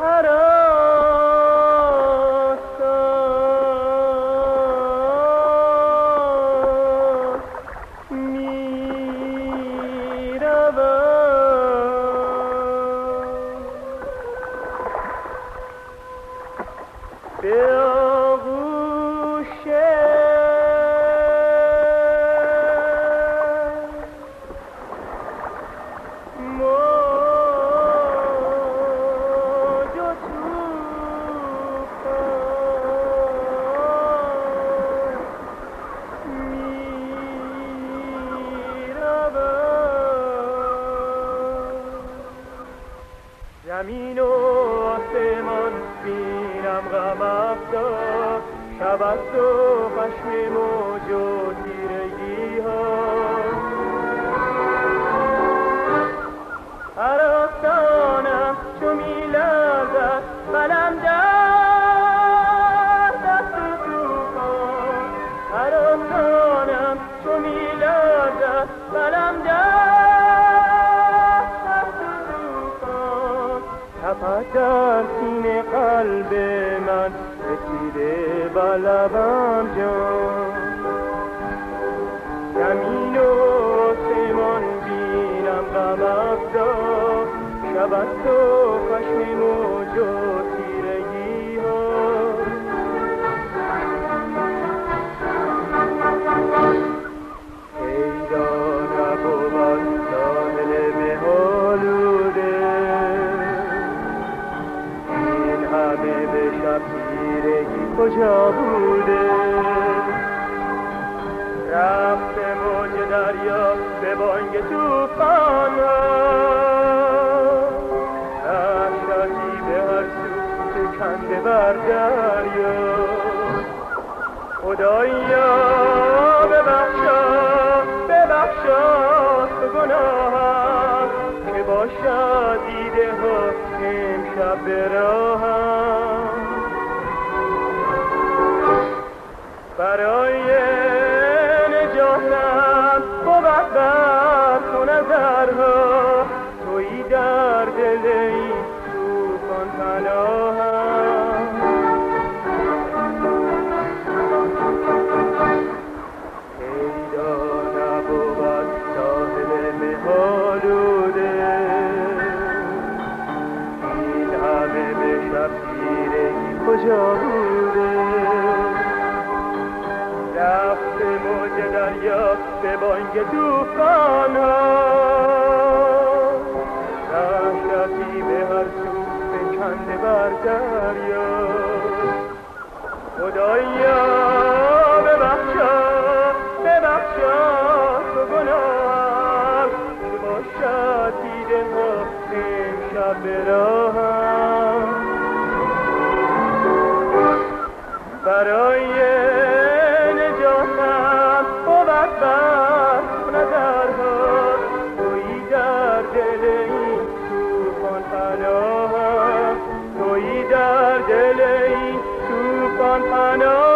زمین و آسمان بینم غم افزار، شب است و خشم موج و تیرگی ها. هر آستانم چو می‌لرزد قلم در دست طوفان، هر آستانم چو می‌لرزد قلم تپد در سینه قلب من، رسیده به لبم جان. زمین و آسمان بینم غم افزار، شب است و خشم موج و تیرگی ها. پیدا نبود ساحل مه‌آلوده، همه به شب تیرگی کجا بوده؟ رفت موج دریا به بانگ طوفان ها، وحشتی به هر سو فکنده بر دریا. خدایا ببخشا تو گناهم، که باشد دیده ها امشب به راهم. برای نجاتم بود بر تو نظرها، تویی در دل این طوفان پناهم. پیدا نبود ساحل مه‌آلوده، این همه به شب تیرگی کجا بوده؟ رفت موج دریا به بانگ طوفان ها، وحشتی به هر سو فکنده بر دریا. خدایا ببخشا تو گناهم، که باشد دیده ها امشب به راهم. برای نجاتم بود بر تو نظرها، تویی در دل این طوفان پناهم، تویی در دل این طوفان پناهم.